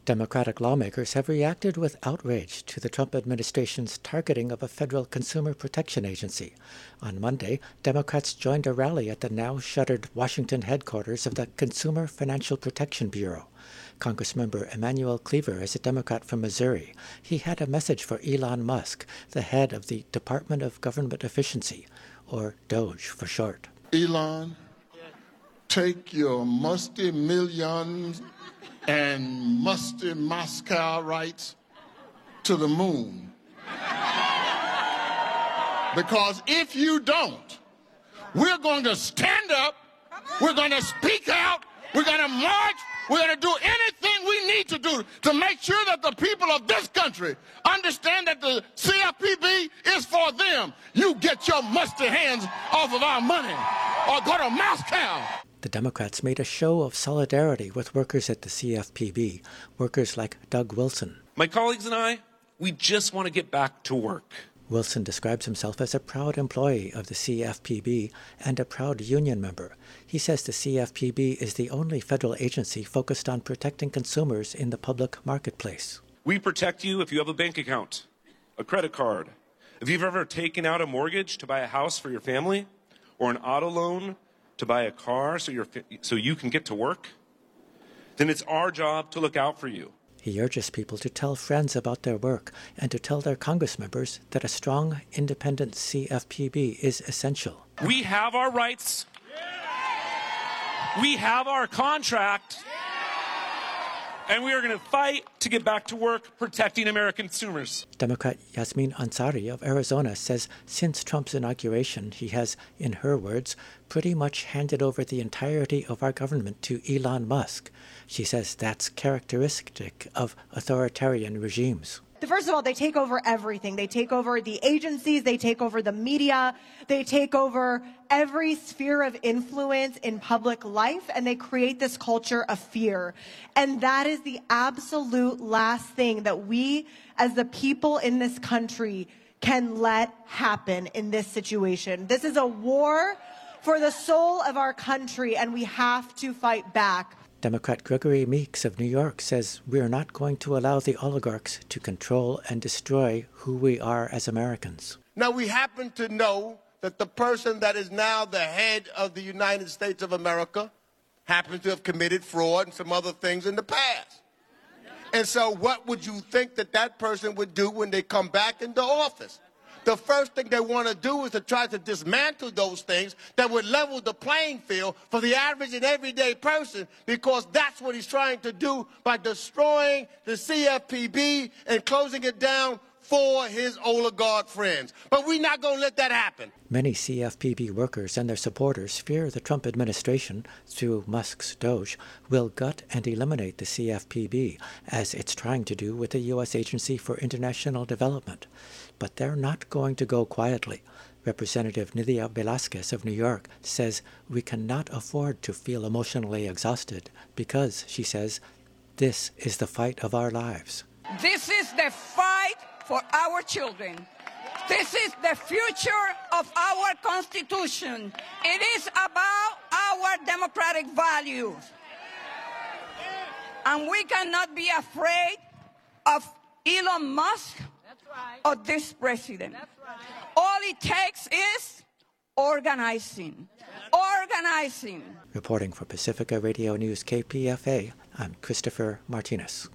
Democratic lawmakers have reacted with outrage to the Trump administration's targeting of a federal consumer protection agency. On Monday, Democrats joined a rally at the now-shuttered Washington headquarters of the Consumer Financial Protection Bureau. Congressmember Emanuel Cleaver is a Democrat from Missouri. He had a message for Elon Musk, the head of the Department of Government Efficiency, or DOGE for short. Elon, take your musty millions and musty Moscow rights to the moon. Because if you don't, we're going to stand up, we're going to speak out, we're going to march, we're going to do anything we need to do to make sure that the people of this country understand that the CFPB is for them. You get your musty hands off of our money or go to Moscow. The Democrats made a show of solidarity with workers at the CFPB, workers like Doug Wilson. My colleagues and I, we just want to get back to work. Wilson describes himself as a proud employee of the CFPB and a proud union member. He says the CFPB is the only federal agency focused on protecting consumers in the public marketplace. We protect you if you have a bank account, a credit card, if you've ever taken out a mortgage to buy a house for your family, or an auto loan to buy a car so you can get to work, then it's our job to look out for you. He urges people to tell friends about their work and to tell their Congress members that a strong, independent CFPB is essential. We have our rights. We have our contract. And we are going to fight to get back to work protecting American consumers. Democrat Yasmin Ansari of Arizona says since Trump's inauguration, he has, in her words, pretty much handed over the entirety of our government to Elon Musk. She says that's characteristic of authoritarian regimes. First of all, they take over everything. They take over the agencies, they take over the media, they take over every sphere of influence in public life, and they create this culture of fear. And that is the absolute last thing that we, as the people in this country, can let happen in this situation. This is a war for the soul of our country, and we have to fight back. Democrat Gregory Meeks of New York says we're not going to allow the oligarchs to control and destroy who we are as Americans. Now, we happen to know that the person that is now the head of the United States of America happens to have committed fraud and some other things in the past. And so what would you think that that person would do when they come back into office? The first thing they want to do is to try to dismantle those things that would level the playing field for the average and everyday person, because that's what he's trying to do by destroying the CFPB and closing it down for his oligarch friends. But we're not going to let that happen. Many CFPB workers and their supporters fear the Trump administration, through Musk's DOGE, will gut and eliminate the CFPB, as it's trying to do with the U.S. Agency for International Development. But they're not going to go quietly. Representative Nydia Velázquez of New York says we cannot afford to feel emotionally exhausted because, she says, this is the fight of our lives. This is the fight for our children. This is the future of our Constitution. It is about our democratic values. And we cannot be afraid of Elon Musk or this president. All it takes is organizing. Organizing. Reporting for Pacifica Radio News KPFA, I'm Christopher Martinez.